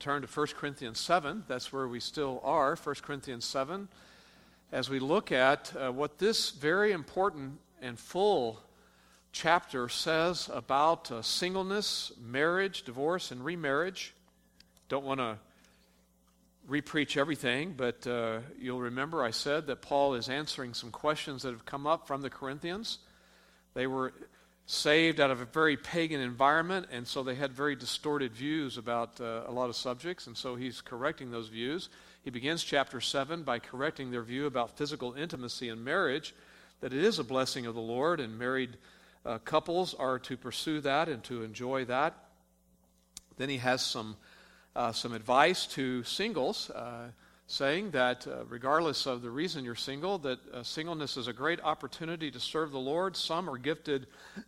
turn to 1 Corinthians 7. That's where we still are, 1 Corinthians 7, as we look at what this very important and full chapter says about singleness, marriage, divorce, and remarriage. Don't want to repreach everything, but you'll remember I said that Paul is answering some questions that have come up from the Corinthians. They were saved out of a very pagan environment, and so they had very distorted views about a lot of subjects, and so he's correcting those views. He begins chapter 7 by correcting their view about physical intimacy in marriage, that it is a blessing of the Lord, and married couples are to pursue that and to enjoy that. Then he has some advice to singles, saying that regardless of the reason you're single, that singleness is a great opportunity to serve the Lord. Some are gifted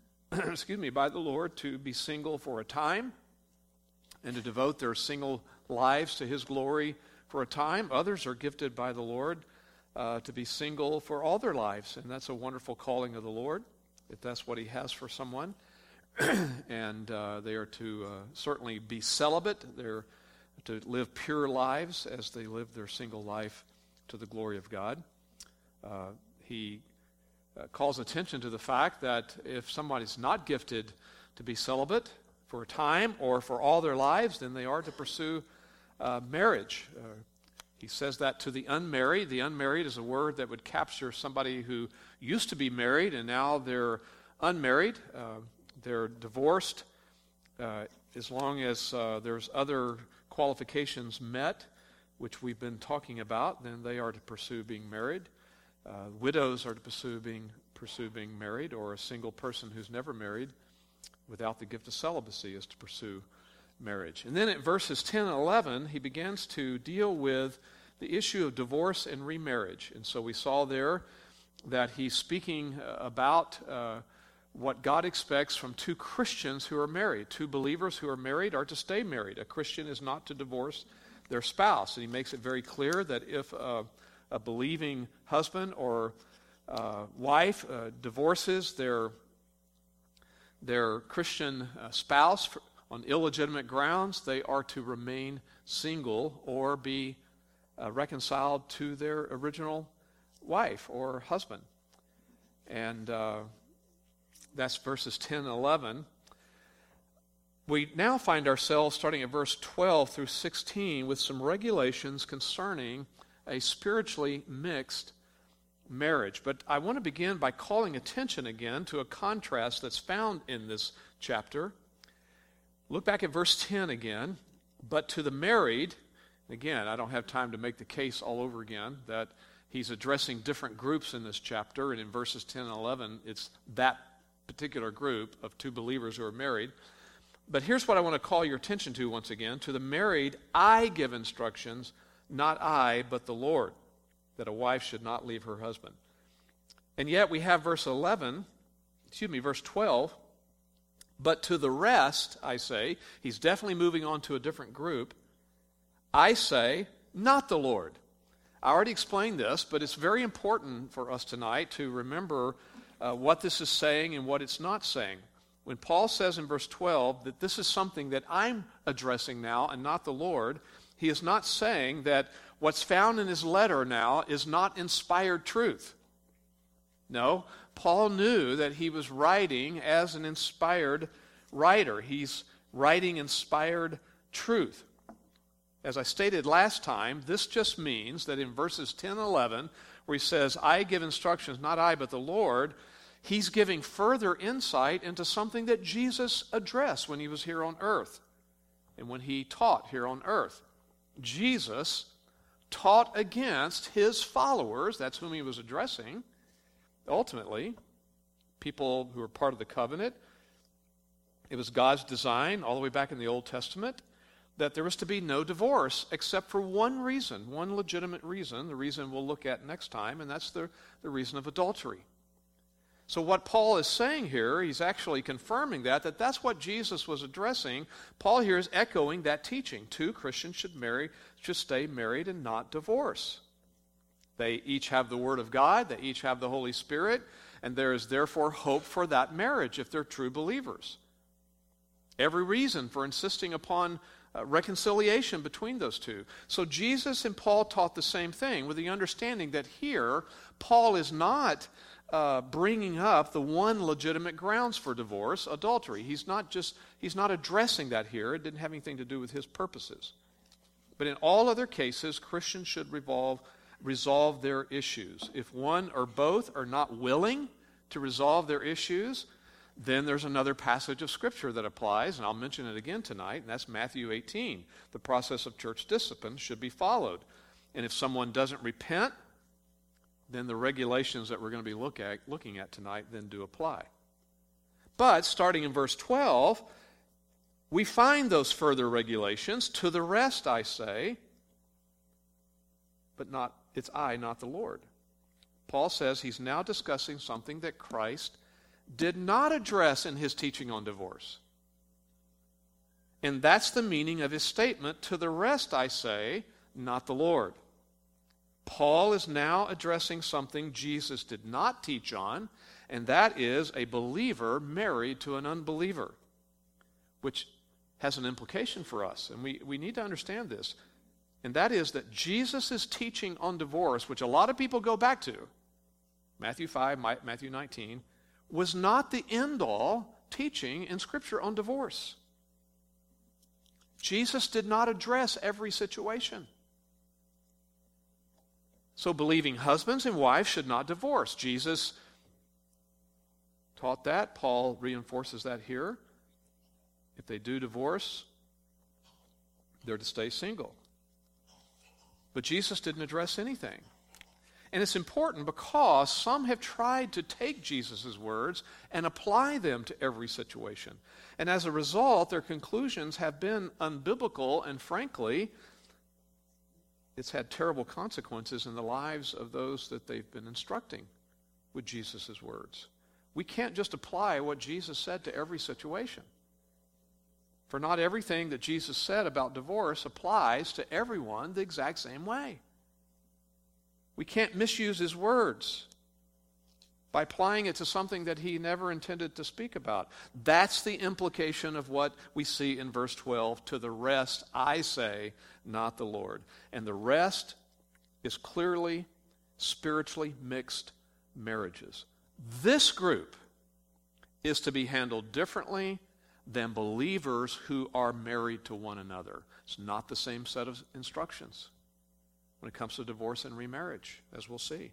by the Lord to be single for a time and to devote their single lives to His glory for a time. Others are gifted by the Lord to be single for all their lives, and that's a wonderful calling of the Lord, if that's what He has for someone. And they are to certainly be celibate. They're to live pure lives as they live their single life to the glory of God. He calls attention to the fact that if somebody's not gifted to be celibate for a time or for all their lives, then they are to pursue marriage. He says that to the unmarried. The unmarried is a word that would capture somebody who used to be married and now they're unmarried. They're divorced. As long as there's other qualifications met, which we've been talking about, then they are to pursue being married. Widows are to pursue being married, or a single person who's never married without the gift of celibacy is to pursue marriage. And then at verses 10 and 11, he begins to deal with the issue of divorce and remarriage. And so we saw there that he's speaking about what God expects from two Christians who are married. Two believers who are married are to stay married. A Christian is not to divorce their spouse. And he makes it very clear that if a believing husband or wife divorces their Christian spouse on illegitimate grounds, they are to remain single or be reconciled to their original wife or husband. And that's verses 10 and 11. We now find ourselves starting at verse 12 through 16 with some regulations concerning a spiritually mixed marriage. But I want to begin by calling attention again to a contrast that's found in this chapter. Look back at verse 10 again. But to the married, again, I don't have time to make the case all over again, that he's addressing different groups in this chapter, and in verses 10 and 11, it's that particular group of two believers who are married. But here's what I want to call your attention to once again. To the married, I give instructions, not I, but the Lord, that a wife should not leave her husband. And yet we have verse 12, but to the rest, I say, he's definitely moving on to a different group, I say, not the Lord. I already explained this, but it's very important for us tonight to remember what this is saying and what it's not saying. When Paul says in verse 12 that this is something that I'm addressing now and not the Lord, he is not saying that what's found in his letter now is not inspired truth. No, Paul knew that he was writing as an inspired writer. He's writing inspired truth. As I stated last time, this just means that in verses 10 and 11, where he says, I give instructions, not I, but the Lord, he's giving further insight into something that Jesus addressed when he was here on earth and when he taught here on earth. Jesus taught against his followers, that's whom he was addressing, ultimately, people who are part of the covenant. It was God's design, all the way back in the Old Testament, that there was to be no divorce except for one reason, one legitimate reason, the reason we'll look at next time, and that's the reason of adultery. So what Paul is saying here, he's actually confirming that's what Jesus was addressing. Paul here is echoing that teaching. Two Christians should stay married and not divorce. They each have the Word of God, they each have the Holy Spirit, and there is therefore hope for that marriage if they're true believers. Every reason for insisting upon reconciliation between those two. So Jesus and Paul taught the same thing, with the understanding that here Paul is not bringing up the one legitimate grounds for divorce, adultery. He's not addressing that here. It didn't have anything to do with his purposes. But in all other cases, Christians should resolve their issues. If one or both are not willing to resolve their issues, then there's another passage of Scripture that applies, and I'll mention it again tonight, and that's Matthew 18. The process of church discipline should be followed. And if someone doesn't repent, then the regulations that we're going to be looking at tonight then do apply. But starting in verse 12, we find those further regulations. To the rest I say, but it's I, not the Lord. Paul says he's now discussing something that Christ did not address in his teaching on divorce. And that's the meaning of his statement, to the rest I say, not the Lord. Paul is now addressing something Jesus did not teach on, and that is a believer married to an unbeliever, which has an implication for us, and we need to understand this. And that is that Jesus' teaching on divorce, which a lot of people go back to, Matthew 5, Matthew 19, was not the end-all teaching in Scripture on divorce. Jesus did not address every situation. So believing husbands and wives should not divorce. Jesus taught that. Paul reinforces that here. If they do divorce, they're to stay single. But Jesus didn't address anything. And it's important because some have tried to take Jesus' words and apply them to every situation. And as a result, their conclusions have been unbiblical, and frankly, it's had terrible consequences in the lives of those that they've been instructing with Jesus' words. We can't just apply what Jesus said to every situation. For not everything that Jesus said about divorce applies to everyone the exact same way. We can't misuse his words by applying it to something that he never intended to speak about. That's the implication of what we see in verse 12. To the rest I say, not the Lord. And the rest is clearly spiritually mixed marriages. This group is to be handled differently than believers who are married to one another. It's not the same set of instructions when it comes to divorce and remarriage, as we'll see.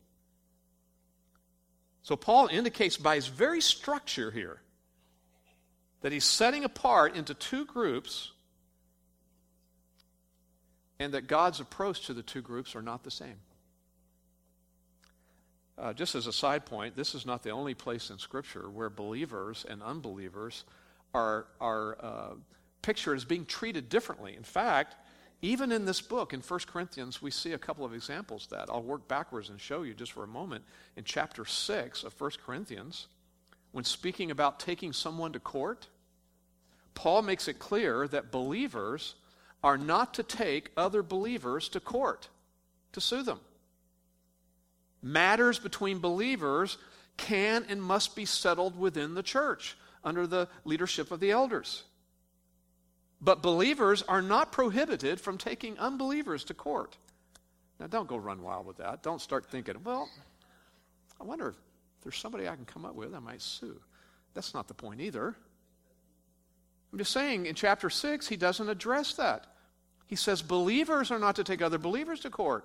So Paul indicates by his very structure here that he's setting apart into two groups, and that God's approach to the two groups are not the same. Just as a side point, this is not the only place in Scripture where believers and unbelievers are pictured as being treated differently. In fact, even in this book, in 1 Corinthians, we see a couple of examples of that. I'll work backwards and show you just for a moment. In chapter 6 of 1 Corinthians, when speaking about taking someone to court, Paul makes it clear that believers are not to take other believers to court to sue them. Matters between believers can and must be settled within the church under the leadership of the elders. But believers are not prohibited from taking unbelievers to court. Now, don't go run wild with that. Don't start thinking, well, I wonder if there's somebody I can come up with I might sue. That's not the point either. I'm just saying, in chapter 6, he doesn't address that. He says believers are not to take other believers to court.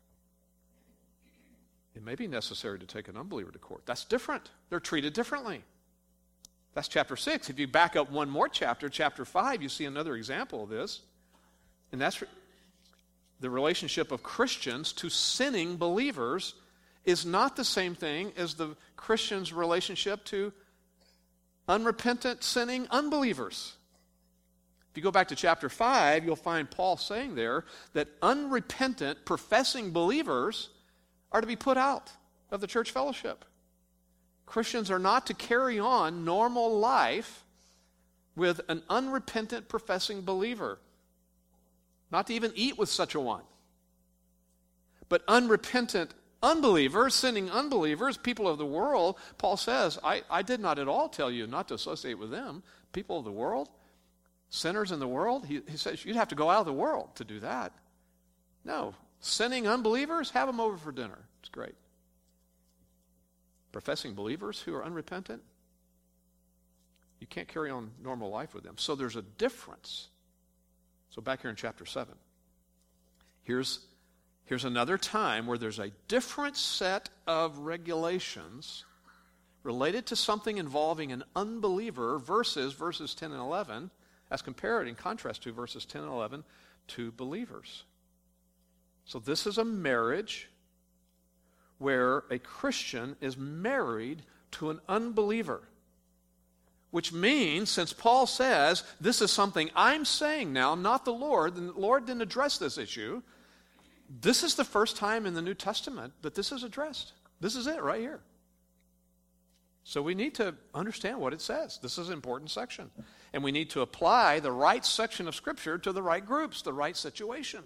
It may be necessary to take an unbeliever to court. That's different. They're treated differently. That's chapter 6. If you back up one more chapter, chapter 5, you see another example of this. And that's the relationship of Christians to sinning believers is not the same thing as the Christian's relationship to unrepentant, sinning unbelievers. If you go back to chapter 5, you'll find Paul saying there that unrepentant, professing believers are to be put out of the church fellowship. Christians are not to carry on normal life with an unrepentant, professing believer. Not to even eat with such a one. But unrepentant unbelievers, sinning unbelievers, people of the world, Paul says, I did not at all tell you not to associate with them. People of the world, Sinners in the world? He says you'd have to go out of the world to do that. No. Sinning unbelievers, have them over for dinner. It's great. Professing believers who are unrepentant, you can't carry on normal life with them. So there's a difference. So back here in chapter 7, here's another time where there's a different set of regulations related to something involving an unbeliever versus verses 10 and 11, as compared in contrast to verses 10 and 11 to believers. So this is a marriage where a Christian is married to an unbeliever. Which means, since Paul says, this is something I'm saying now, not the Lord, and the Lord didn't address this issue, this is the first time in the New Testament that this is addressed. This is it right here. So we need to understand what it says. This is an important section. And we need to apply the right section of Scripture to the right groups, the right situation.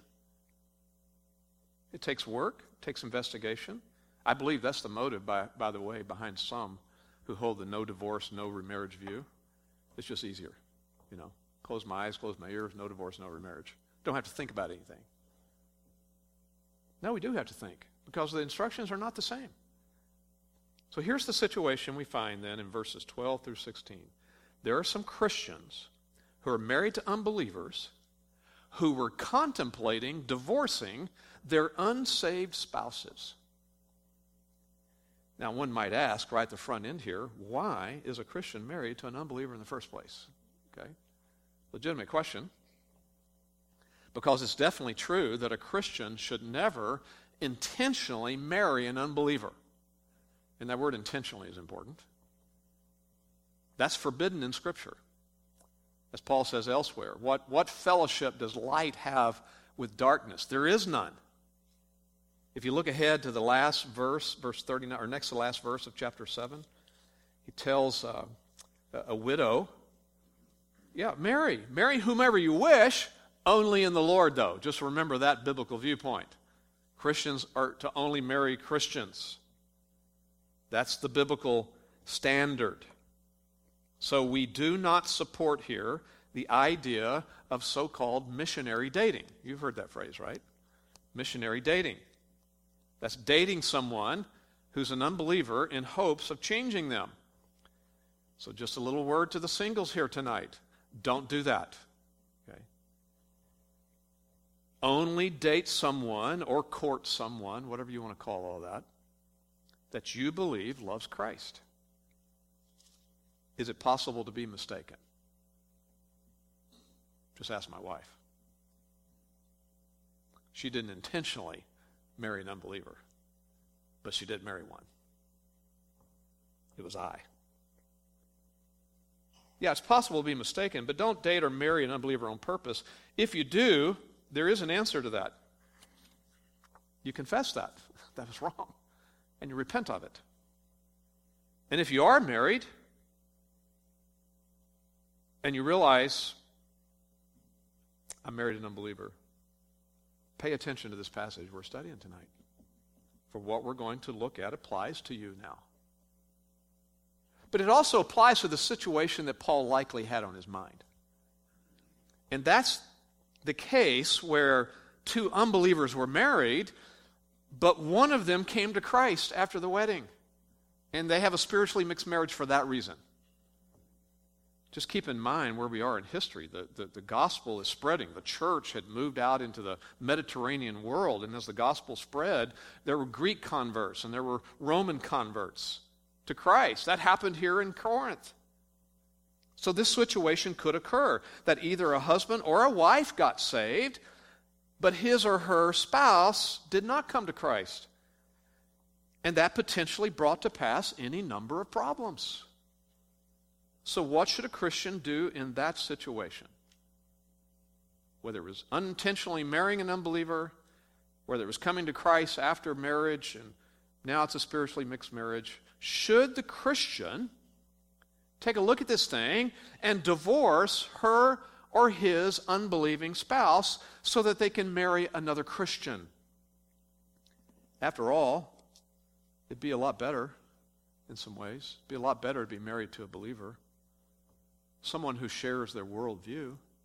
It takes work, it takes investigation. I believe that's the motive, by the way, behind some who hold the no divorce, no remarriage view. It's just easier. Close my eyes, close my ears, no divorce, no remarriage. Don't have to think about anything. No, we do have to think, because the instructions are not the same. So here's the situation we find then in verses 12 through 16. There are some Christians who are married to unbelievers who were contemplating divorcing their unsaved spouses. Now, one might ask right at the front end here, why is a Christian married to an unbeliever in the first place? Okay, legitimate question. Because it's definitely true that a Christian should never intentionally marry an unbeliever. And that word intentionally is important. That's forbidden in Scripture. As Paul says elsewhere, what fellowship does light have with darkness? There is none. If you look ahead to the last verse, verse 39, or next to the last verse of chapter 7, he tells a widow, marry whomever you wish, only in the Lord, though. Just remember that biblical viewpoint. Christians are to only marry Christians. That's the biblical standard. So we do not support here the idea of so-called missionary dating. You've heard that phrase, right? Missionary dating. That's dating someone who's an unbeliever in hopes of changing them. So just a little word to the singles here tonight. Don't do that. Okay? Only date someone or court someone, whatever you want to call all that you believe loves Christ. Is it possible to be mistaken? Just ask my wife. She didn't intentionally marry an unbeliever, but she did marry one. It was I. Yeah, it's possible to be mistaken, but don't date or marry an unbeliever on purpose. If you do, there is an answer to that. You confess that was wrong, and you repent of it. And if you are married, and you realize, I married an unbeliever, pay attention to this passage we're studying tonight. For what we're going to look at applies to you now. But it also applies to the situation that Paul likely had on his mind. And that's the case where two unbelievers were married, but one of them came to Christ after the wedding. And they have a spiritually mixed marriage for that reason. Just keep in mind where we are in history. The gospel is spreading. The church had moved out into the Mediterranean world, and as the gospel spread, there were Greek converts and there were Roman converts to Christ. That happened here in Corinth. So this situation could occur, that either a husband or a wife got saved, but his or her spouse did not come to Christ. And that potentially brought to pass any number of problems. So what should a Christian do in that situation? Whether it was unintentionally marrying an unbeliever, whether it was coming to Christ after marriage, and now it's a spiritually mixed marriage, should the Christian take a look at this thing and divorce her or his unbelieving spouse so that they can marry another Christian? After all, it'd be a lot better in some ways. It'd be a lot better to be married to a believer. Someone who shares their worldview.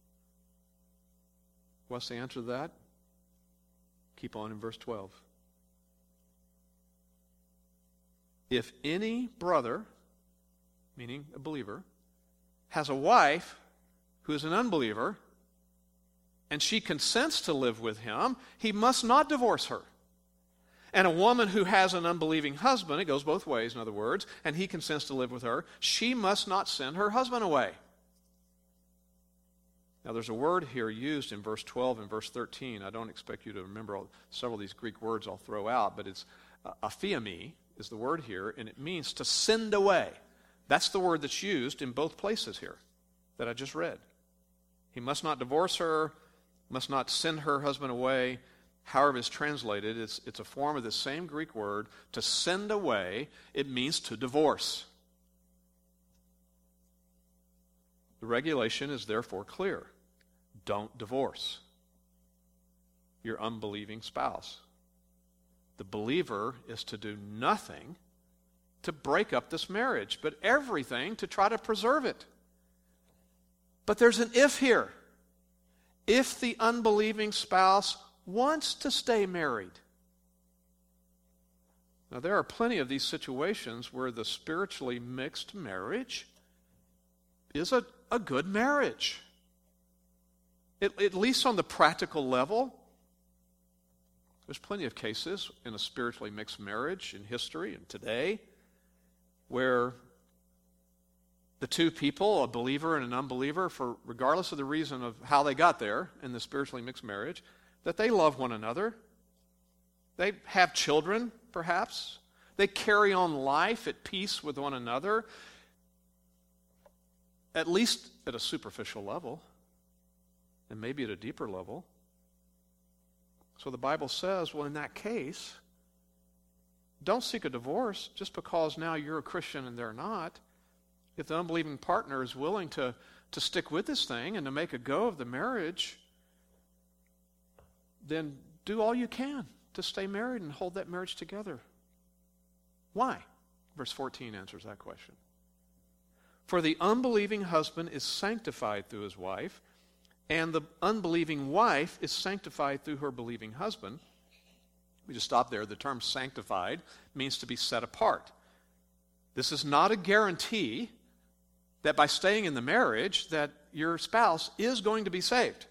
What's the answer to that? Keep on in verse 12. If any brother, meaning a believer, has a wife who is an unbeliever, and she consents to live with him, he must not divorce her. And a woman who has an unbelieving husband, it goes both ways, in other words, and he consents to live with her, she must not send her husband away. Now, there's a word here used in verse 12 and verse 13. I don't expect you to remember several of these Greek words I'll throw out, but it's aphiemi is the word here, and it means to send away. That's the word that's used in both places here that I just read. He must not divorce her, must not send her husband away. However it's translated, it's a form of the same Greek word. To send away, it means to divorce. The regulation is therefore clear. Don't divorce your unbelieving spouse. The believer is to do nothing to break up this marriage, but everything to try to preserve it. But there's an if here. If the unbelieving spouse wants to stay married. Now, there are plenty of these situations where the spiritually mixed marriage is a good marriage. At least on the practical level. There's plenty of cases in a spiritually mixed marriage in history and today where the two people, a believer and an unbeliever, for regardless of the reason of how they got there in the spiritually mixed marriage, that they love one another. They have children, perhaps. They carry on life at peace with one another, at least at a superficial level, and maybe at a deeper level. So the Bible says, well, in that case, don't seek a divorce just because now you're a Christian and they're not. If the unbelieving partner is willing to stick with this thing and to make a go of the marriage, then do all you can to stay married and hold that marriage together. Why? Verse 14 answers that question. For the unbelieving husband is sanctified through his wife, and the unbelieving wife is sanctified through her believing husband. We just stop there. The term sanctified means to be set apart. This is not a guarantee that by staying in the marriage that your spouse is going to be saved.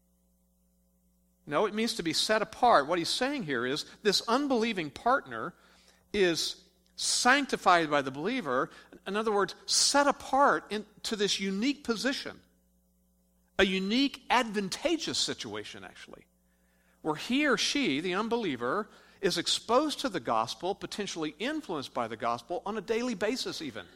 No, it means to be set apart. What he's saying here is this unbelieving partner is sanctified by the believer. In other words, set apart into this unique position. A unique, advantageous situation, actually, where he or she, the unbeliever, is exposed to the gospel, potentially influenced by the gospel on a daily basis even.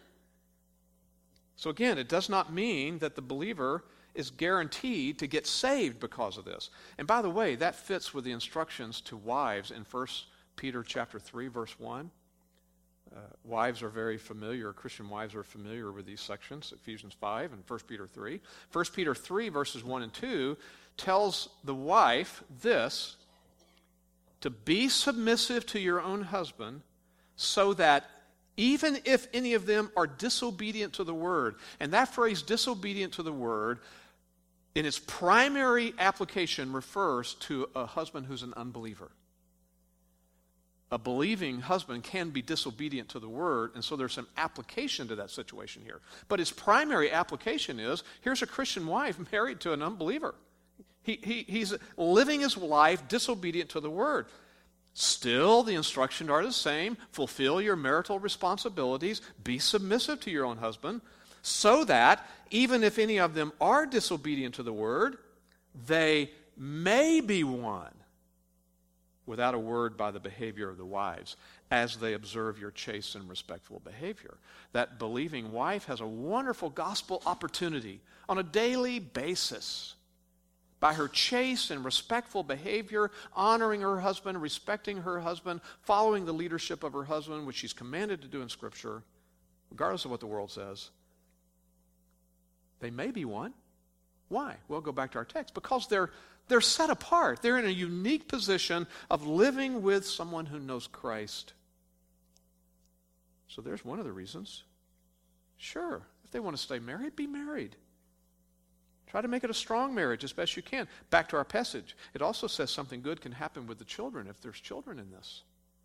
So again, it does not mean that the believer is guaranteed to get saved because of this. And by the way, that fits with the instructions to wives in 1 Peter chapter 3, verse 1. Wives are very familiar, Christian wives are familiar with these sections, Ephesians 5 and 1 Peter 3. 1 Peter 3, verses 1 and 2, tells the wife this, to be submissive to your own husband, so that even if any of them are disobedient to the word, and that phrase, disobedient to the word, in its primary application refers to a husband who's an unbeliever. A believing husband can be disobedient to the word, and so there's some application to that situation here. But its primary application is, here's a Christian wife married to an unbeliever. He's living his life disobedient to the word. Still, the instructions are the same. Fulfill your marital responsibilities. Be submissive to your own husband, so that even if any of them are disobedient to the word, they may be won without a word by the behavior of the wives, as they observe your chaste and respectful behavior. That believing wife has a wonderful gospel opportunity on a daily basis. By her chaste and respectful behavior, honoring her husband, respecting her husband, following the leadership of her husband, which she's commanded to do in Scripture, regardless of what the world says, they may be won. Why? Well, go back to our text. Because they're set apart. They're in a unique position of living with someone who knows Christ. So there's one of the reasons. Sure, if they want to stay married, be married. Try to make it a strong marriage as best you can. Back to our passage. It also says something good can happen with the children if there's children in this.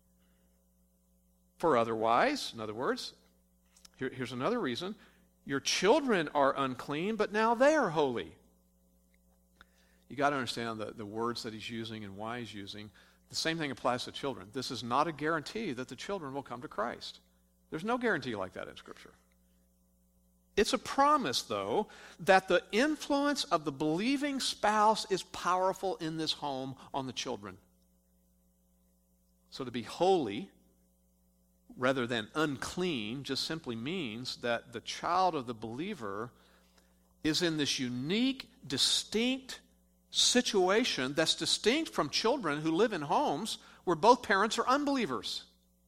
For otherwise, in other words, here's another reason. Your children are unclean, but now they are holy. You got to understand the words that he's using and why he's using. The same thing applies to children. This is not a guarantee that the children will come to Christ. There's no guarantee like that in Scripture. It's a promise, though, that the influence of the believing spouse is powerful in this home on the children. So to be holy rather than unclean just simply means that the child of the believer is in this unique, distinct situation that's distinct from children who live in homes where both parents are unbelievers.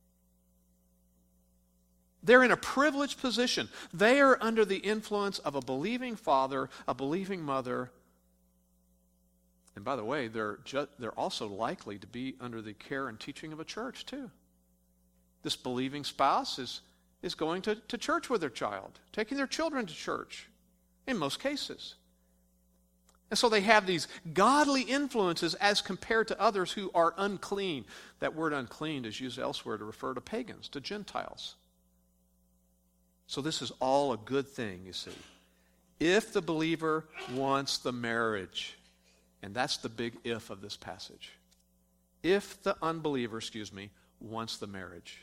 They're in a privileged position. They are under the influence of a believing father, a believing mother. And by the way, they're also likely to be under the care and teaching of a church too. This believing spouse is going to church with their child, taking their children to church in most cases. And so they have these godly influences as compared to others who are unclean. That word unclean is used elsewhere to refer to pagans, to Gentiles. So this is all a good thing, you see. If the believer wants the marriage, and that's the big if of this passage. If the unbeliever, wants the marriage.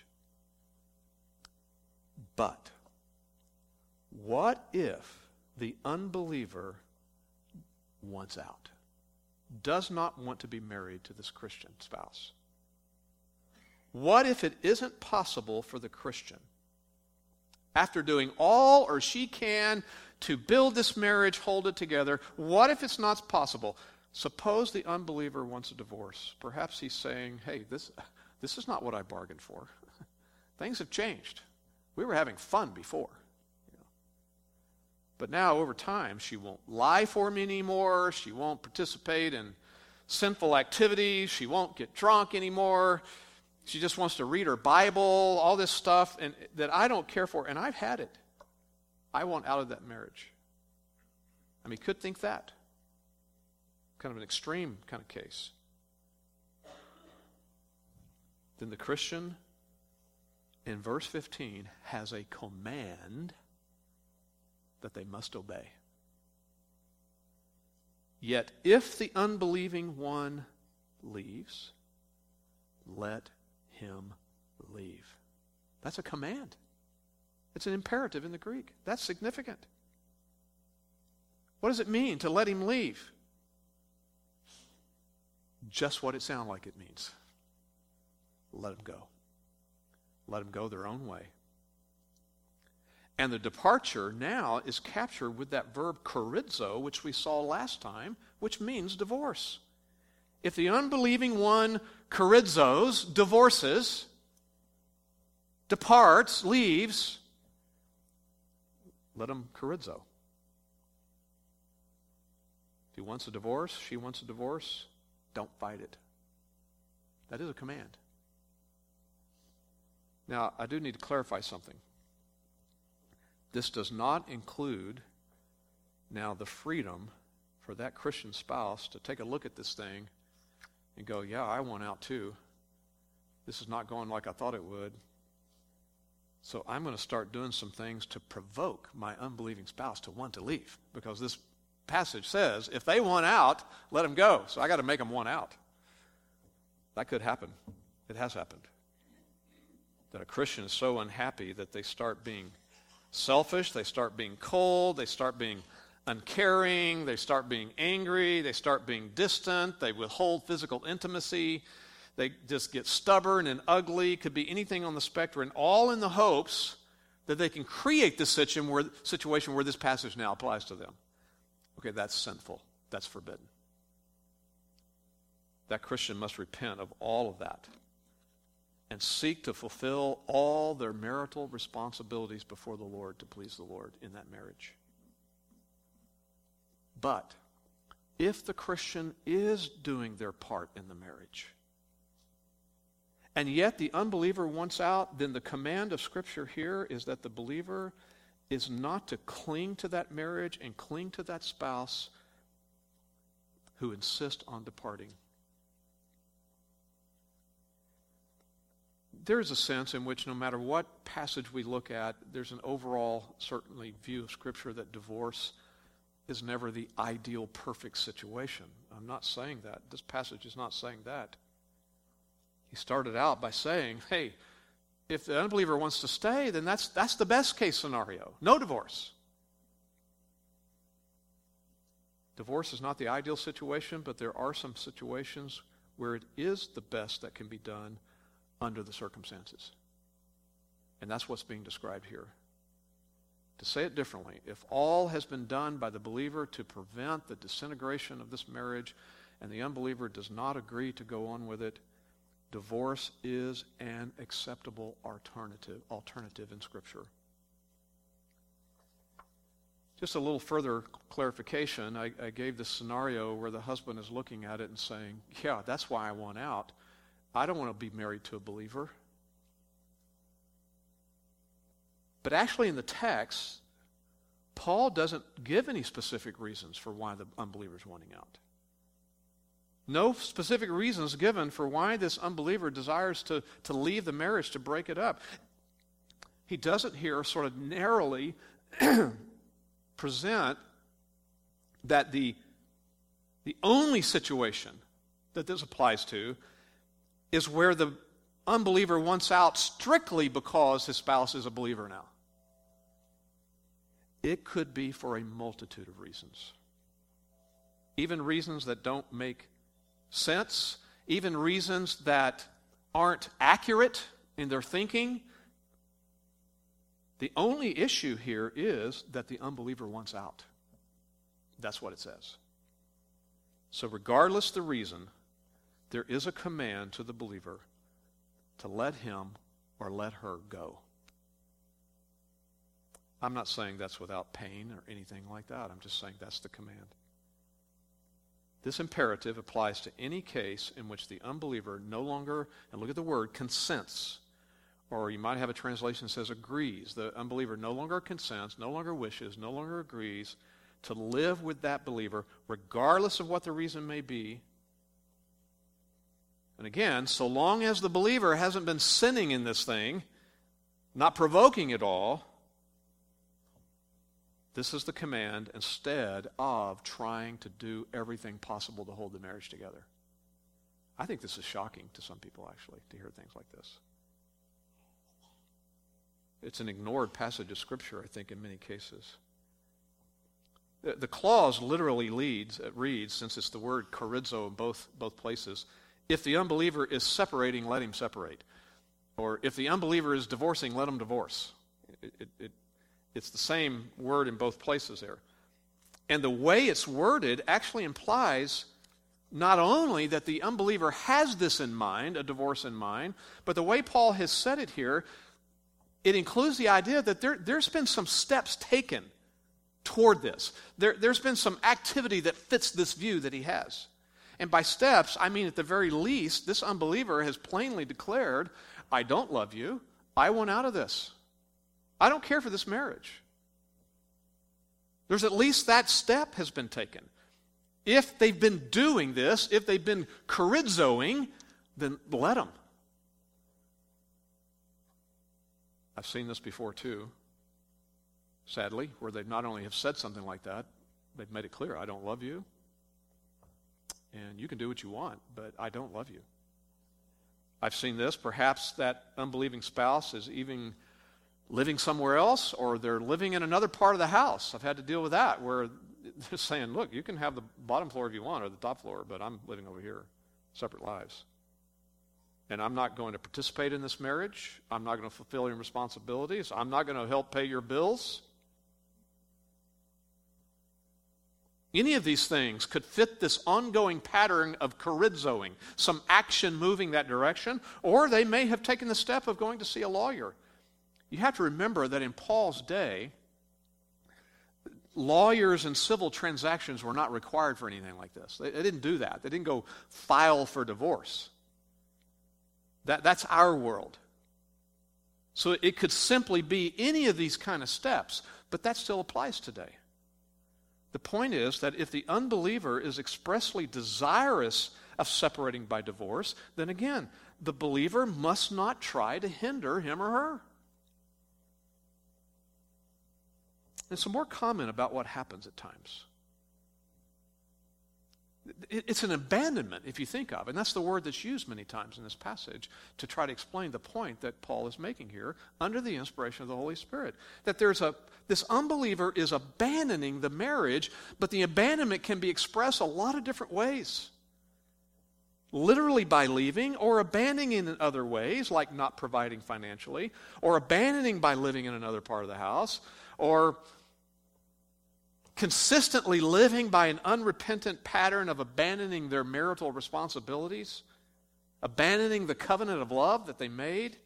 But what if the unbeliever wants out, does not want to be married to this Christian spouse? What if it isn't possible for the Christian, after doing all or she can to build this marriage, hold it together, what if it's not possible? Suppose the unbeliever wants a divorce. Perhaps he's saying, hey, this is not what I bargained for. Things have changed. We were having fun before. But now, over time, she won't lie for me anymore. She won't participate in sinful activities. She won't get drunk anymore. She just wants to read her Bible, all this stuff and that I don't care for, and I've had it. I want out of that marriage. I mean, could think that. Kind of an extreme kind of case. Then the Christian, in verse 15, has a command that they must obey. Yet if the unbelieving one leaves, let him leave. That's a command. It's an imperative in the Greek. That's significant. What does it mean to let him leave? Just what it sounds like it means. Let him go. Let them go their own way. And the departure now is captured with that verb chorizo, which we saw last time, which means divorce. If the unbelieving one chorizos, divorces, departs, leaves, let him chorizo. If he wants a divorce, she wants a divorce, don't fight it. That is a command. Now, I do need to clarify something. This does not include now the freedom for that Christian spouse to take a look at this thing and go, yeah, I want out too. This is not going like I thought it would. So I'm going to start doing some things to provoke my unbelieving spouse to want to leave. Because this passage says, if they want out, let them go. So I got to make them want out. That could happen. It has happened. That a Christian is so unhappy that they start being selfish, they start being cold, they start being uncaring, they start being angry, they start being distant, they withhold physical intimacy, they just get stubborn and ugly, could be anything on the spectrum, all in the hopes that they can create this situation where this passage now applies to them. Okay, that's sinful. That's forbidden. That Christian must repent of all of that and seek to fulfill all their marital responsibilities before the Lord to please the Lord in that marriage. But if the Christian is doing their part in the marriage, and yet the unbeliever wants out, then the command of Scripture here is that the believer is not to cling to that marriage and cling to that spouse who insist on departing. There is a sense in which no matter what passage we look at, there's an overall, certainly, view of Scripture that divorce is never the ideal, perfect situation. I'm not saying that. This passage is not saying that. He started out by saying, hey, if the unbeliever wants to stay, then that's the best case scenario. No divorce. Divorce is not the ideal situation, but there are some situations where it is the best that can be done under the circumstances. And that's what's being described here. To say it differently, if all has been done by the believer to prevent the disintegration of this marriage and the unbeliever does not agree to go on with it, divorce is an acceptable alternative in Scripture. Just a little further clarification, I gave this scenario where the husband is looking at it and saying, yeah, that's why I want out. I don't want to be married to a believer. But actually in the text, Paul doesn't give any specific reasons for why the unbeliever is wanting out. No specific reasons given for why this unbeliever desires to leave the marriage, to break it up. He doesn't here sort of narrowly present that the only situation that this applies to is where the unbeliever wants out strictly because his spouse is a believer now. It could be for a multitude of reasons. Even reasons that don't make sense, even reasons that aren't accurate in their thinking. The only issue here is that the unbeliever wants out. That's what it says. So regardless the reason, there is a command to the believer to let him or let her go. I'm not saying that's without pain or anything like that. I'm just saying that's the command. This imperative applies to any case in which the unbeliever no longer, and look at the word, consents. Or you might have a translation that says agrees. The unbeliever no longer consents, no longer wishes, no longer agrees to live with that believer, regardless of what the reason may be. And again, so long as the believer hasn't been sinning in this thing, not provoking it all, this is the command instead of trying to do everything possible to hold the marriage together. I think this is shocking to some people, actually, to hear things like this. It's an ignored passage of Scripture, I think, in many cases. The clause literally reads, since it's the word chorizo in both places, if the unbeliever is separating, let him separate. Or if the unbeliever is divorcing, let him divorce. It's the same word in both places there. And the way it's worded actually implies not only that the unbeliever has this in mind, a divorce in mind, but the way Paul has said it here, it includes the idea that there's been some steps taken toward this. There's been some activity that fits this view that he has. And by steps, I mean at the very least, this unbeliever has plainly declared, I don't love you. I want out of this. I don't care for this marriage. There's at least that step has been taken. If they've been doing this, if they've been chorizoing, then let them. I've seen this before too, sadly, where they not only have said something like that, they've made it clear, I don't love you, and you can do what you want, but I don't love you. I've seen this, perhaps that unbelieving spouse is even living somewhere else, or they're living in another part of the house. I've had to deal with that, where they're saying, look, you can have the bottom floor if you want, or the top floor, but I'm living over here, separate lives. And I'm not going to participate in this marriage. I'm not going to fulfill your responsibilities. I'm not going to help pay your bills. Any of these things could fit this ongoing pattern of chorizoing, some action moving that direction, or they may have taken the step of going to see a lawyer. You have to remember that in Paul's day, lawyers and civil transactions were not required for anything like this. They didn't do that. They didn't go file for divorce. That's our world. So it could simply be any of these kind of steps. But that still applies today. The point is that if the unbeliever is expressly desirous of separating by divorce, then again, the believer must not try to hinder him or her. And some more comment about what happens at times. It's an abandonment, if you think of, and that's the word that's used many times in this passage to try to explain the point that Paul is making here under the inspiration of the Holy Spirit. That this unbeliever is abandoning the marriage, but the abandonment can be expressed a lot of different ways. Literally by leaving, or abandoning in other ways, like not providing financially, or abandoning by living in another part of the house, or consistently living by an unrepentant pattern of abandoning their marital responsibilities, abandoning the covenant of love that they made.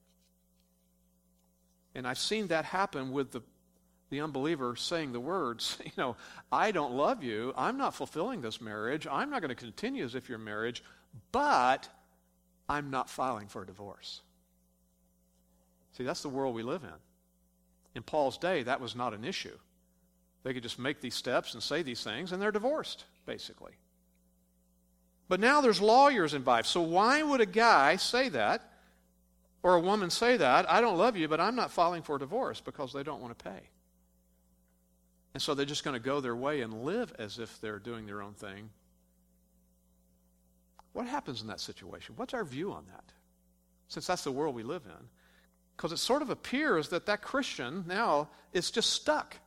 And I've seen that happen with the unbeliever saying the words, I don't love you, I'm not fulfilling this marriage, I'm not going to continue as if you're marriage, but I'm not filing for a divorce. See, that's the world we live in. In Paul's day, that was not an issue. They could just make these steps and say these things, and they're divorced, basically. But now there's lawyers involved. So why would a guy say that, or a woman say that, I don't love you, but I'm not filing for a divorce, because they don't want to pay. And so they're just going to go their way and live as if they're doing their own thing. What happens in that situation? What's our view on that? Since that's the world we live in. Because it sort of appears that Christian now is just stuck.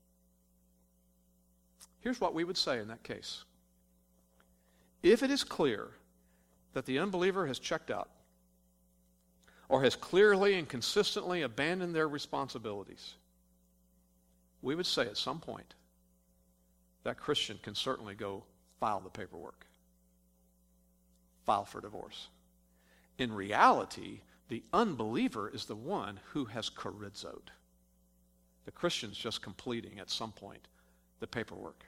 Here's what we would say in that case. If it is clear that the unbeliever has checked out, or has clearly and consistently abandoned their responsibilities, we would say at some point that Christian can certainly go file the paperwork. File for divorce. In reality, the unbeliever is the one who has charizzoed. The Christian's just completing at some point the paperwork.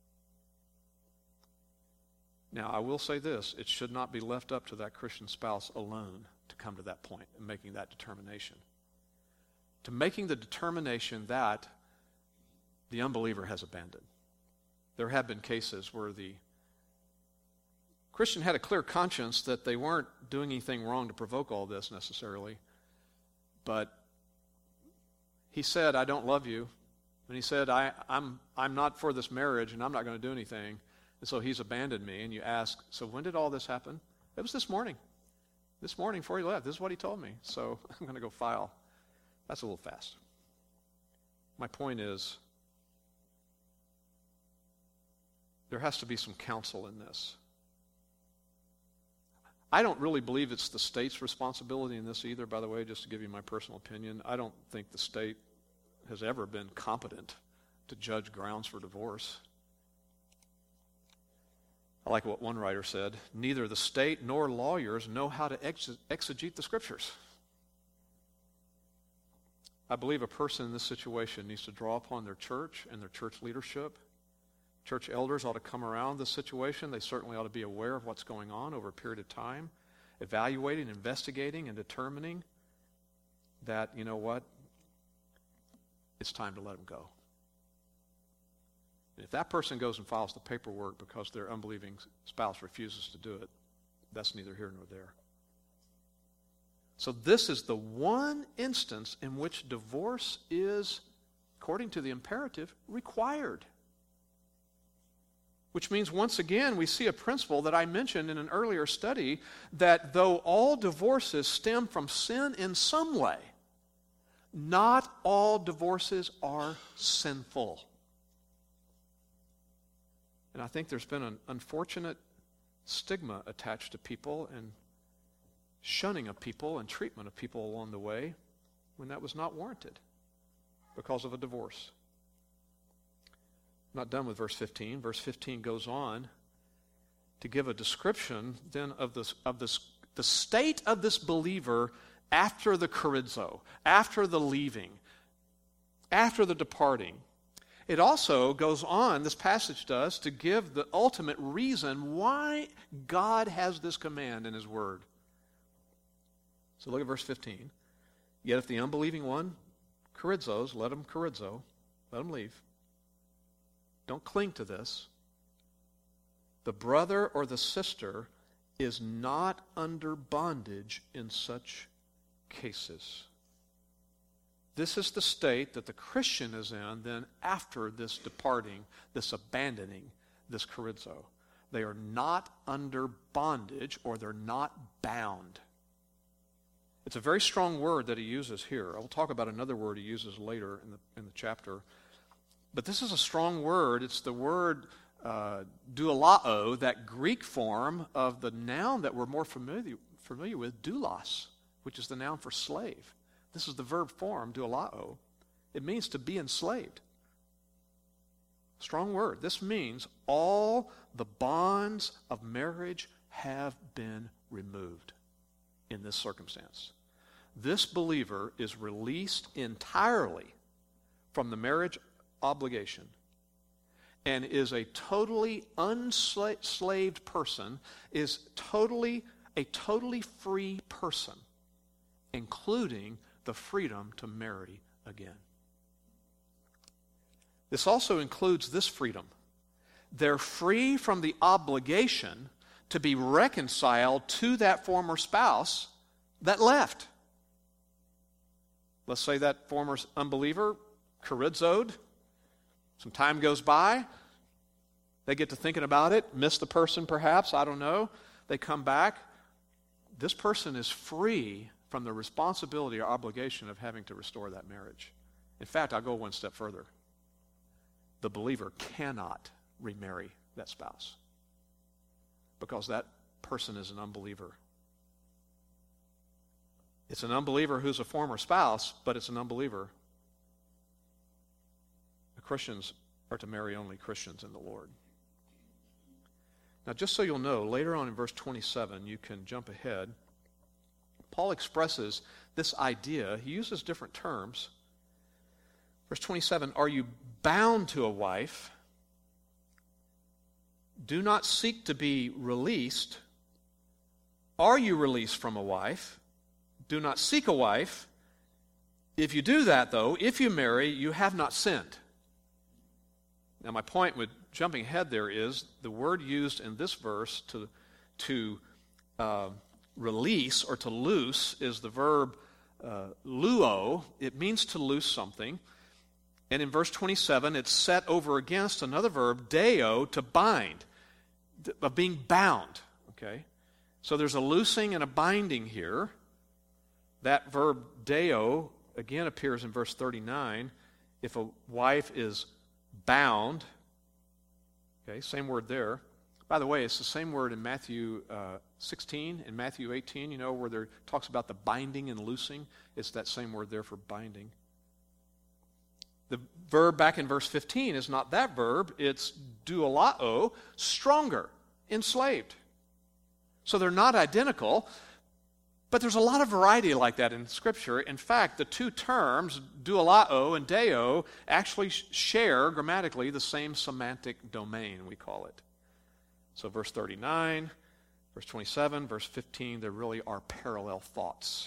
Now, I will say this, it should not be left up to that Christian spouse alone to come to that point and making that determination. To making the determination that the unbeliever has abandoned. There have been cases where the Christian had a clear conscience that they weren't doing anything wrong to provoke all this necessarily, but he said, I don't love you. And he said, I'm not for this marriage, and I'm not going to do anything. And so he's abandoned me. And you ask, so when did all this happen? It was this morning. This morning before he left. This is what he told me. So I'm going to go file. That's a little fast. My point is, there has to be some counsel in this. I don't really believe it's the state's responsibility in this either, by the way, just to give you my personal opinion. I don't think the state has ever been competent to judge grounds for divorce. I like what one writer said, neither the state nor lawyers know how to exegete the scriptures. I believe a person in this situation needs to draw upon their church and their church leadership. Church elders ought to come around this situation. They certainly ought to be aware of what's going on over a period of time, evaluating, investigating, and determining that, you know what, it's time to let them go. And if that person goes and files the paperwork because their unbelieving spouse refuses to do it, that's neither here nor there. So this is the one instance in which divorce is, according to the imperative, required. Which means, once again, we see a principle that I mentioned in an earlier study, that though all divorces stem from sin in some way, not all divorces are sinful. And I think there's been an unfortunate stigma attached to people and shunning of people and treatment of people along the way when that was not warranted because of a divorce. I'm not done with verse 15. Verse 15 goes on to give a description then of the state of this believer after the charizzo, after the leaving, after the departing. It also goes on, this passage does, to give the ultimate reason why God has this command in His Word. So look at verse 15. Yet if the unbelieving one charizzos, let him charizzo. Let them leave. Don't cling to this. The brother or the sister is not under bondage in such cases. This is the state that the Christian is in then after this departing, this abandoning, this chorizo. They are not under bondage, or they're not bound. It's a very strong word that he uses here. I'll talk about another word he uses later in the chapter. But this is a strong word. It's the word doulalao, that Greek form of the noun that we're more familiar with, doulos, which is the noun for slave. This is the verb form, doulalao. It means to be enslaved. Strong word. This means all the bonds of marriage have been removed in this circumstance. This believer is released entirely from the marriage obligation and is a totally unslaved person, is a totally free person, including the freedom to marry again. This also includes this freedom. They're free from the obligation to be reconciled to that former spouse that left. Let's say that former unbeliever chorizoed. Some time goes by. They get to thinking about it, miss the person perhaps, I don't know. They come back. This person is free from the responsibility or obligation of having to restore that marriage. In fact, I'll go one step further. The believer cannot remarry that spouse because that person is an unbeliever. It's an unbeliever who's a former spouse, but it's an unbeliever. The Christians are to marry only Christians in the Lord. Now, just so you'll know, later on in verse 27, you can jump ahead. Paul expresses this idea. He uses different terms. Verse 27, are you bound to a wife? Do not seek to be released. Are you released from a wife? Do not seek a wife. If you do that, though, if you marry, you have not sinned. Now, my point with jumping ahead there is the word used in this verse to release or to loose is the verb luo. It means to loose something. And in verse 27, it's set over against another verb, deo, to bind, of being bound. Okay? So there's a loosing and a binding here. That verb deo, again, appears in verse 39. If a wife is bound, okay, same word there. By the way, it's the same word in Matthew 16, in Matthew 18, you know, where there talks about the binding and loosing. It's that same word there for binding. The verb back in verse 15 is not that verb. It's doulalao, stronger, enslaved. So they're not identical, but there's a lot of variety like that in Scripture. In fact, the two terms, doulalao and deo, actually share grammatically the same semantic domain, we call it. So verse 39, verse 27, verse 15, there really are parallel thoughts.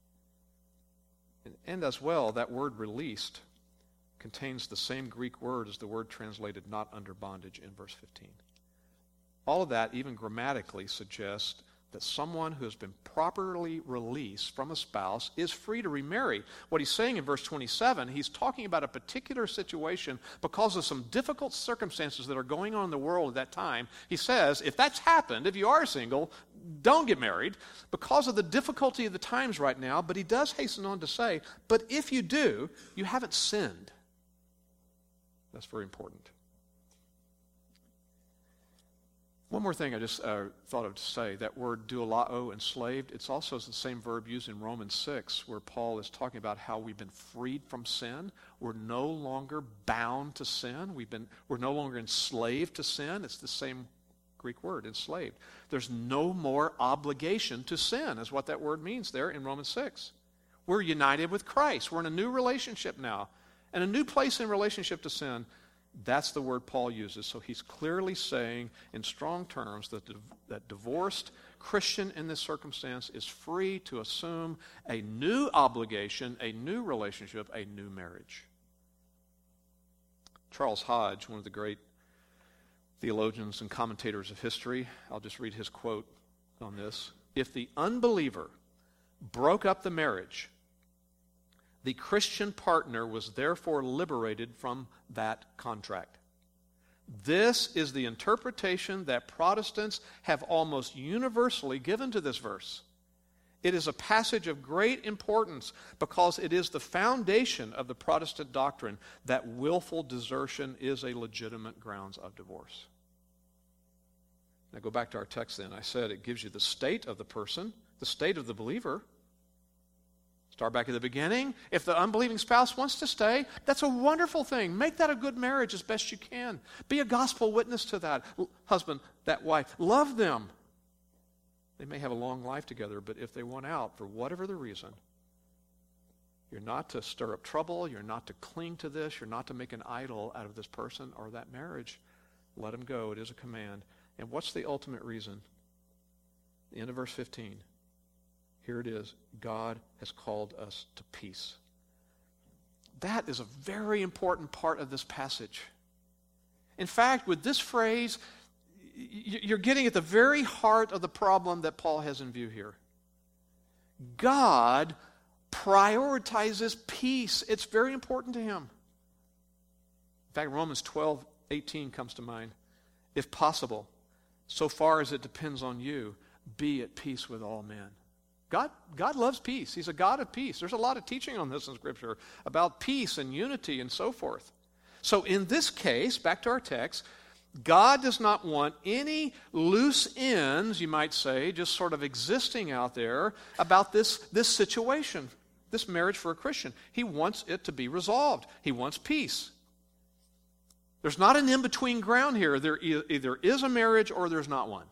And as well, that word released contains the same Greek word as the word translated not under bondage in verse 15. All of that, even grammatically, suggests that someone who has been properly released from a spouse is free to remarry. What he's saying in verse 27, he's talking about a particular situation because of some difficult circumstances that are going on in the world at that time. He says, if that's happened, if you are single, don't get married because of the difficulty of the times right now. But he does hasten on to say, but if you do, you haven't sinned. That's very important. One more thing I just thought of to say, that word doulalao, enslaved, it's also the same verb used in Romans 6 where Paul is talking about how we've been freed from sin. We're no longer bound to sin. We're no longer enslaved to sin. It's the same Greek word, enslaved. There's no more obligation to sin is what that word means there in Romans 6. We're united with Christ. We're in a new relationship now and a new place in relationship to sin. That's the word Paul uses. So he's clearly saying in strong terms that divorced Christian in this circumstance is free to assume a new obligation, a new relationship, a new marriage. Charles Hodge, one of the great theologians and commentators of history, I'll just read his quote on this. If the unbeliever broke up the marriage, the Christian partner was therefore liberated from that contract. This is the interpretation that Protestants have almost universally given to this verse. It is a passage of great importance because it is the foundation of the Protestant doctrine that willful desertion is a legitimate grounds of divorce. Now go back to our text then. I said it gives you the state of the person, the state of the believer. Start back at the beginning. If the unbelieving spouse wants to stay, that's a wonderful thing. Make that a good marriage as best you can. Be a gospel witness to that husband, that wife. Love them. They may have a long life together, but if they want out for whatever the reason, you're not to stir up trouble. You're not to cling to this. You're not to make an idol out of this person or that marriage. Let them go. It is a command. And what's the ultimate reason? The end of verse 15. Here it is. God has called us to peace. That is a very important part of this passage. In fact, with this phrase, you're getting at the very heart of the problem that Paul has in view here. God prioritizes peace. It's very important to him. In fact, Romans 12:18 comes to mind. If possible, so far as it depends on you, be at peace with all men. God loves peace. He's a God of peace. There's a lot of teaching on this in Scripture about peace and unity and so forth. So in this case, back to our text, God does not want any loose ends, you might say, just sort of existing out there about this situation, this marriage for a Christian. He wants it to be resolved. He wants peace. There's not an in-between ground here. There either is a marriage or there's not one.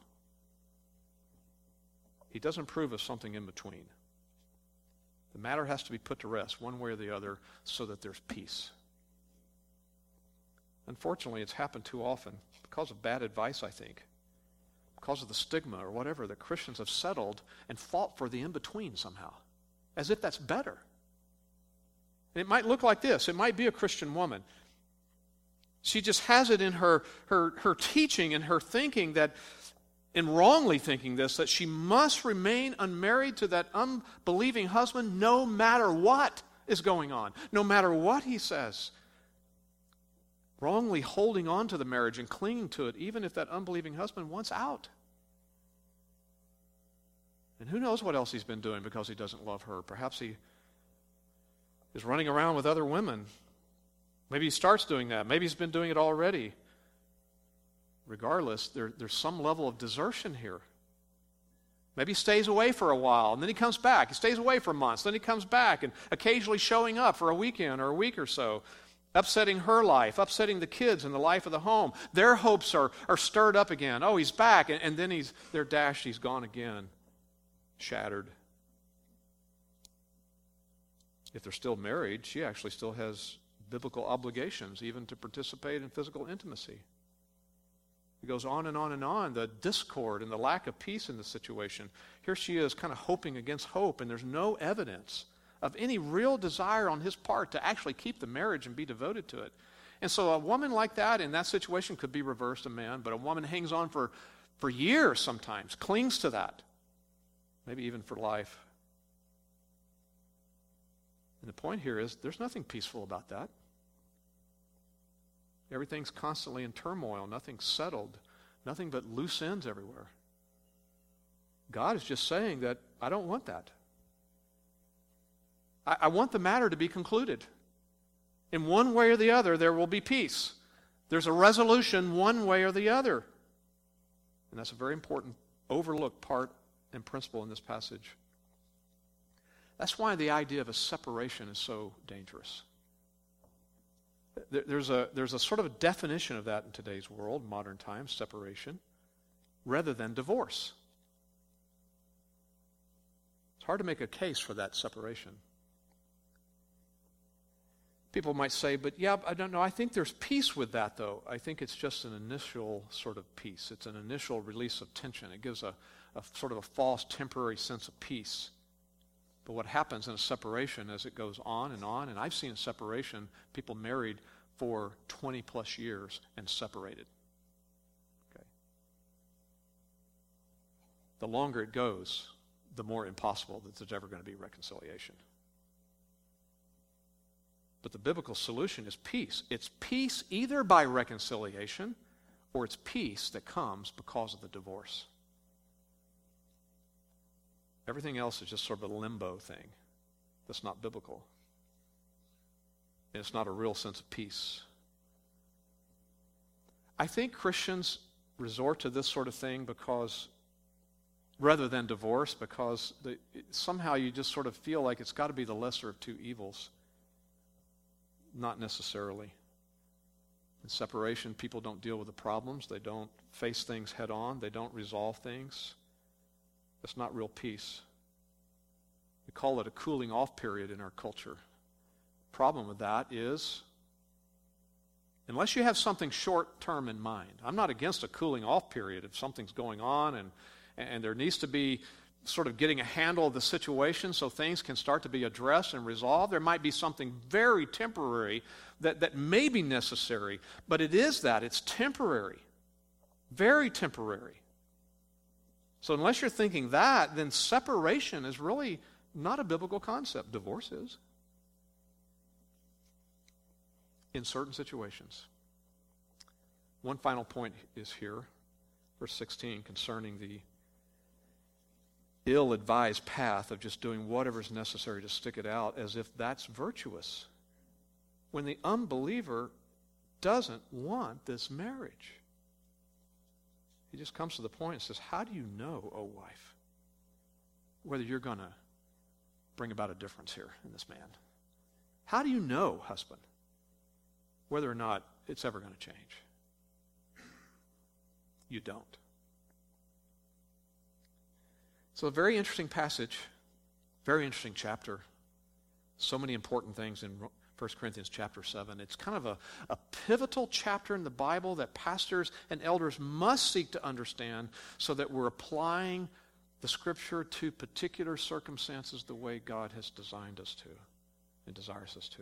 He doesn't approve of something in between. The matter has to be put to rest one way or the other so that there's peace. Unfortunately, it's happened too often because of bad advice, I think, because of the stigma or whatever, that Christians have settled and fought for the in-between somehow, as if that's better. And it might look like this. It might be a Christian woman. She just has it in her teaching and her thinking that, and wrongly thinking this, that she must remain unmarried to that unbelieving husband no matter what is going on, no matter what he says. Wrongly holding on to the marriage and clinging to it, even if that unbelieving husband wants out. And who knows what else he's been doing because he doesn't love her. Perhaps he is running around with other women. Maybe he starts doing that. Maybe he's been doing it already. Regardless, there's some level of desertion here. Maybe he stays away for a while, and then he comes back. He stays away for months, then he comes back, and occasionally showing up for a weekend or a week or so. Upsetting her life, upsetting the kids and the life of the home. Their hopes are stirred up again. Oh, he's back, and then they're dashed, he's gone again, shattered. If they're still married, she actually still has biblical obligations, even to participate in physical intimacy. It goes on and on and on, the discord and the lack of peace in the situation. Here she is kind of hoping against hope, and there's no evidence of any real desire on his part to actually keep the marriage and be devoted to it. And so a woman like that in that situation could be reversed, a man, but a woman hangs on for years sometimes, clings to that, maybe even for life. And the point here is there's nothing peaceful about that. Everything's constantly in turmoil, nothing's settled, nothing but loose ends everywhere. God is just saying that I don't want that. I want the matter to be concluded. In one way or the other, there will be peace. There's a resolution one way or the other. And that's a very important overlooked part and principle in this passage. That's why the idea of a separation is so dangerous. There's a sort of a definition of that in today's world, modern times, separation, rather than divorce. It's hard to make a case for that separation. People might say, but yeah, I don't know. I think there's peace with that, though. I think it's just an initial sort of peace. It's an initial release of tension. It gives a sort of a false temporary sense of peace. But what happens in a separation as it goes on, and I've seen a separation, people married for 20 plus years and separated. Okay. The longer it goes, the more impossible that there's ever going to be reconciliation. But the biblical solution is peace. It's peace either by reconciliation or it's peace that comes because of the divorce. Everything else is just sort of a limbo thing that's not biblical. And it's not a real sense of peace. I think Christians resort to this sort of thing because, rather than divorce, because somehow you just sort of feel like it's got to be the lesser of two evils. Not necessarily. In separation, people don't deal with the problems. They don't face things head on. They don't resolve things. That's not real peace. We call it a cooling off period in our culture. Problem with that is, unless you have something short term in mind, I'm not against a cooling off period if something's going on and there needs to be sort of getting a handle of the situation so things can start to be addressed and resolved. There might be something very temporary that may be necessary, but it's temporary, very temporary. So unless you're thinking that, then separation is really not a biblical concept. Divorce is. In certain situations. One final point is here, verse 16, concerning the ill-advised path of just doing whatever is necessary to stick it out as if that's virtuous, when the unbeliever doesn't want this marriage. He just comes to the point and says, how do you know, O wife, whether you're going to bring about a difference here in this man? How do you know, husband, whether or not it's ever going to change? You don't. So a very interesting passage, very interesting chapter. So many important things in 1 Corinthians chapter 7. It's kind of a pivotal chapter in the Bible that pastors and elders must seek to understand so that we're applying the Scripture to particular circumstances the way God has designed us to and desires us to.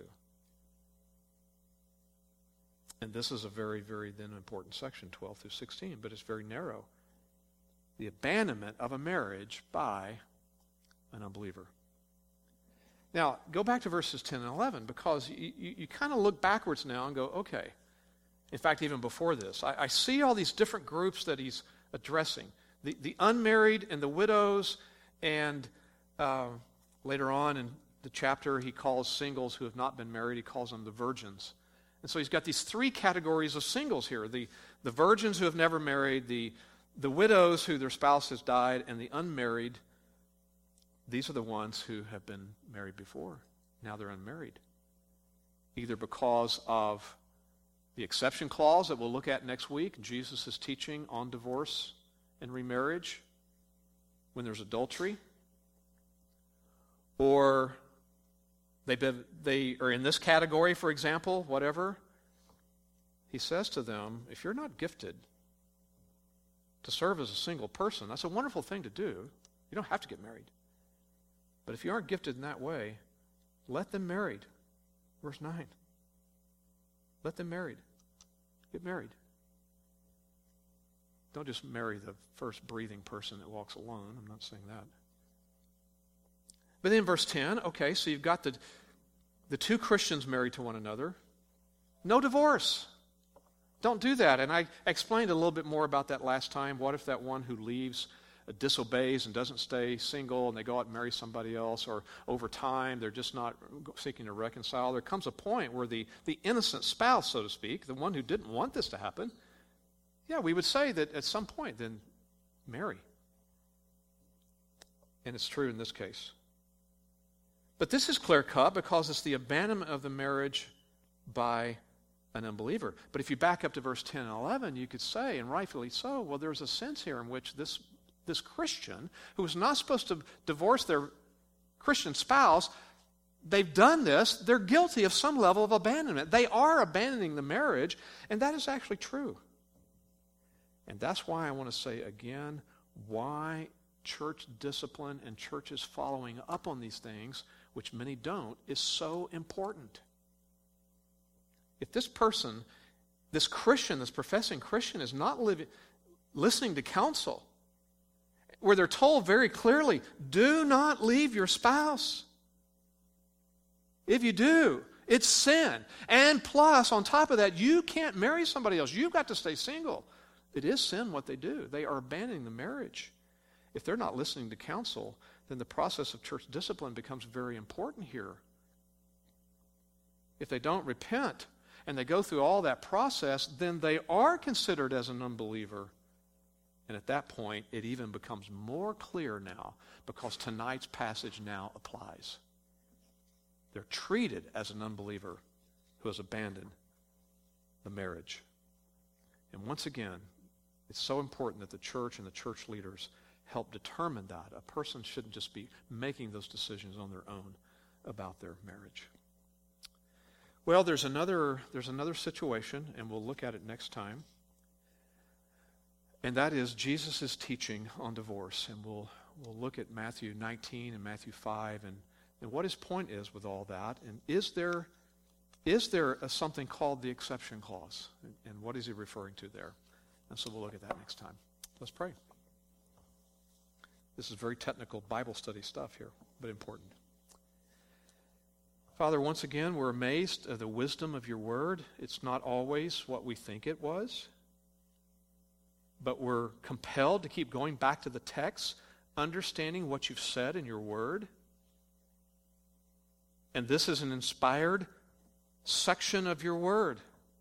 And this is a very, very then important section, 12 through 16, but it's very narrow. The abandonment of a marriage by an unbeliever. Now, go back to verses 10 and 11 because you kind of look backwards now and go, okay. In fact, even before this, I see all these different groups that he's addressing. The unmarried and the widows, and later on in the chapter he calls singles who have not been married, he calls them the virgins. And so he's got these three categories of singles here. The virgins who have never married, the widows who their spouse has died, and the unmarried. These are the ones who have been married before. Now they're unmarried. Either because of the exception clause that we'll look at next week, Jesus' teaching on divorce and remarriage when there's adultery, or they are in this category, for example, whatever. He says to them, if you're not gifted to serve as a single person, that's a wonderful thing to do. You don't have to get married. But if you aren't gifted in that way, let them married. Verse 9. Let them married. Get married. Don't just marry the first breathing person that walks alone. I'm not saying that. But then verse 10, okay, so you've got the two Christians married to one another. No divorce. Don't do that. And I explained a little bit more about that last time. What if that one who leaves disobeys and doesn't stay single and they go out and marry somebody else, or over time they're just not seeking to reconcile? There comes a point where the innocent spouse, so to speak, the one who didn't want this to happen, we would say that at some point then marry. And it's true in this case. But this is clear-cut because it's the abandonment of the marriage by an unbeliever. But if you back up to verse 10 and 11, you could say, and rightfully so, well, there's a sense here in which this Christian, who is not supposed to divorce their Christian spouse, they've done this, they're guilty of some level of abandonment. They are abandoning the marriage, and that is actually true. And that's why I want to say again, why church discipline and churches following up on these things, which many don't, is so important. If this person, this Christian, this professing Christian, is not listening to counsel, where they're told very clearly, do not leave your spouse. If you do, it's sin. And plus, on top of that, you can't marry somebody else. You've got to stay single. It is sin what they do. They are abandoning the marriage. If they're not listening to counsel, then the process of church discipline becomes very important here. If they don't repent and they go through all that process, then they are considered as an unbeliever. And at that point, it even becomes more clear now, because tonight's passage now applies. They're treated as an unbeliever who has abandoned the marriage. And once again, it's so important that the church and the church leaders help determine that. A person shouldn't just be making those decisions on their own about their marriage. Well, there's another situation, and we'll look at it next time. And that is Jesus' teaching on divorce. And we'll look at Matthew 19 and Matthew 5 and what his point is with all that. And is there something called the exception clause? And what is he referring to there? And so we'll look at that next time. Let's pray. This is very technical Bible study stuff here, but important. Father, once again, we're amazed at the wisdom of your word. It's not always what we think it was, but we're compelled to keep going back to the text, understanding what you've said in your word. And this is an inspired section of your word.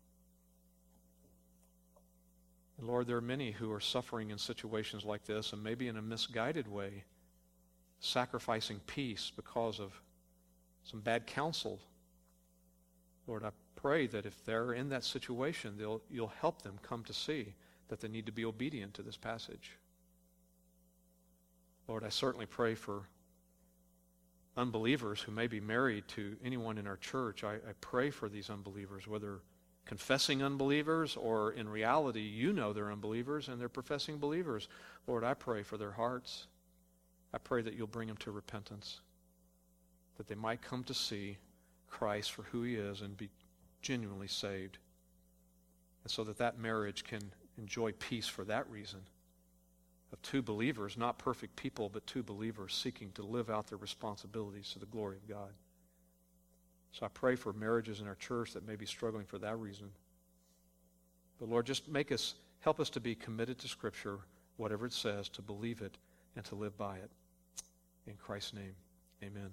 And Lord, there are many who are suffering in situations like this, and maybe in a misguided way, sacrificing peace because of some bad counsel. Lord, I pray that if they're in that situation, you'll help them come to see that they need to be obedient to this passage. Lord, I certainly pray for unbelievers who may be married to anyone in our church. I pray for these unbelievers, whether confessing unbelievers or in reality you know they're unbelievers and they're professing believers. Lord, I pray for their hearts. I pray that you'll bring them to repentance, that they might come to see Christ for who he is and be genuinely saved, and so that marriage can enjoy peace for that reason, of two believers, not perfect people, but two believers seeking to live out their responsibilities to the glory of God. So I pray for marriages in our church that may be struggling for that reason. But Lord, just help us to be committed to Scripture, whatever it says, to believe it and to live by it. In Christ's name, amen.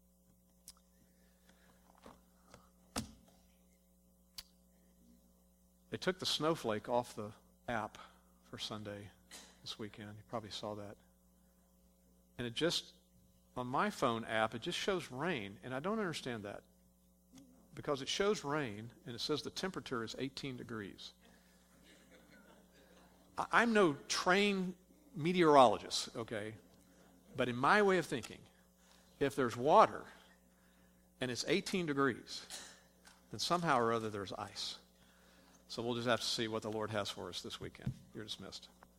They took the snowflake off the app for Sunday this weekend. You probably saw that. And it just, on my phone app, it just shows rain. And I don't understand that. Because it shows rain, and it says the temperature is 18 degrees. I'm no trained meteorologist, okay? But in my way of thinking, if there's water and it's 18 degrees, then somehow or other there's ice. So we'll just have to see what the Lord has for us this weekend. You're dismissed.